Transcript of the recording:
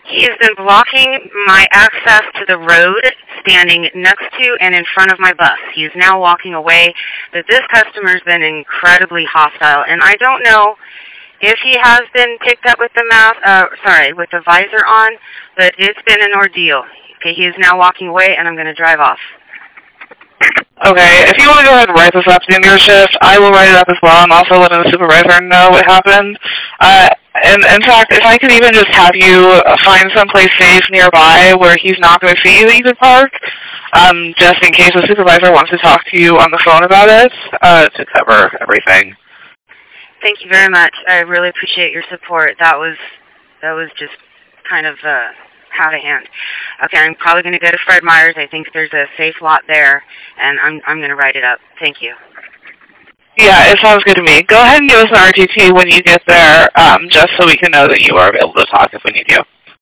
He has been blocking my access to the road, standing next to and in front of my bus. He is now walking away, but this customer has been incredibly hostile, and I don't know if he has been picked up with the with the visor on, but it's been an ordeal. Okay, he is now walking away, and I'm going to drive off. Okay, if you want to go ahead and write this up in your shift, I will write it up as well. I'm also letting the supervisor know what happened. And in fact, if I could even just have you find someplace safe nearby where he's not going to see that you could park, just in case the supervisor wants to talk to you on the phone about it, to cover everything. Thank you very much. I really appreciate your support. That was just kind of out of hand. Okay, I'm probably going to go to Fred Meyer's. I think there's a safe lot there, and I'm going to write it up. Thank you. Yeah, it sounds good to me. Go ahead and give us an RTT when you get there, just so we can know that you are available to talk if we need you.